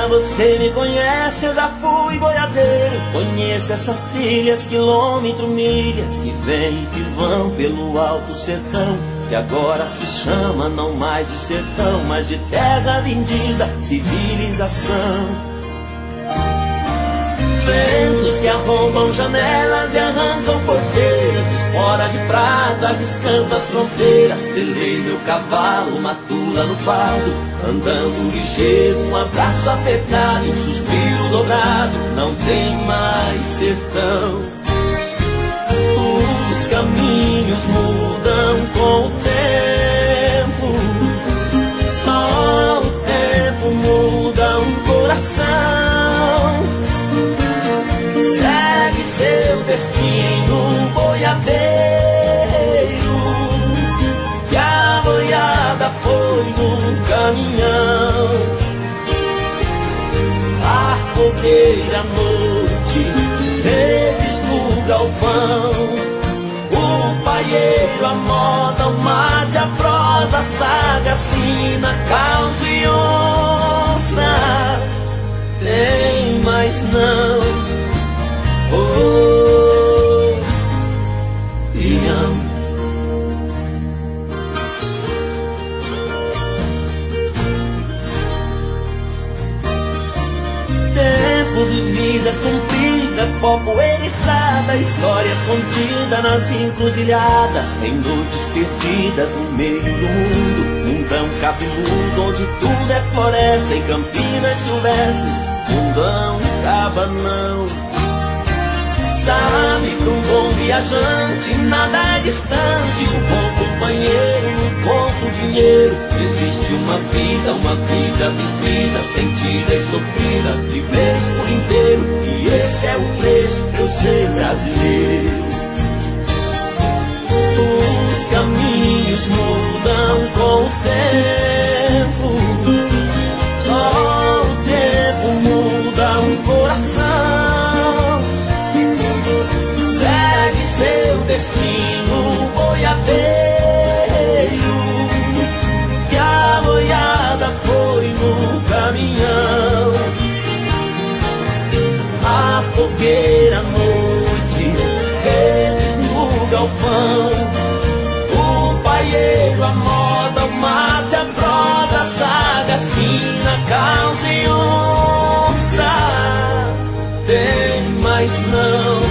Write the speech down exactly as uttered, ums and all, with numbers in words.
você me conhece, eu já fui boiadeiro. Conheço essas trilhas, quilômetro, milhas, que vêm e que vão pelo alto sertão, que agora se chama não mais de sertão, mas de terra vendida, civilização. Ventos que arrombam janelas e arrancam porteiras, espora de prata arriscando as fronteiras. Selei meu cavalo, uma tula no fardo, andando ligeiro, um abraço apertado e um suspiro dobrado. Não tem mais sertão. Os caminhos mudam com o tempo, só o tempo muda um coração. Segue seu destino, boiadeiro, que a boiada foi no caminhão. A fogueira à noite, redes no galpão, o paieiro, a moda, o mate, a prosa, a saga, a sina, caos e onça. Tem mais não. Oh, Ian. Tempos e vidas cumpridas, pó, poeira, estrada, histórias contidas nas encruzilhadas, em noites perdidas no meio do mundo. Mundão cabeludo, onde tudo é floresta, em campinas silvestres, mundão cabanão. Sabe, para um bom viajante, nada é distante. Um bom companheiro, um pouco dinheiro. Existe uma vida, uma vida vivida, sentida e sofrida, de vez por inteiro. E esse é o preço de eu ser brasileiro. Os caminhos mudam com o tempo, só o tempo muda um coração. Seu destino, boiadeiro, que a boiada foi no caminhão. A fogueira à noite, redes no galpão, o paieiro, a moda, o mate, a prosa, a saga, a sina, caos e onça. Tem mais não.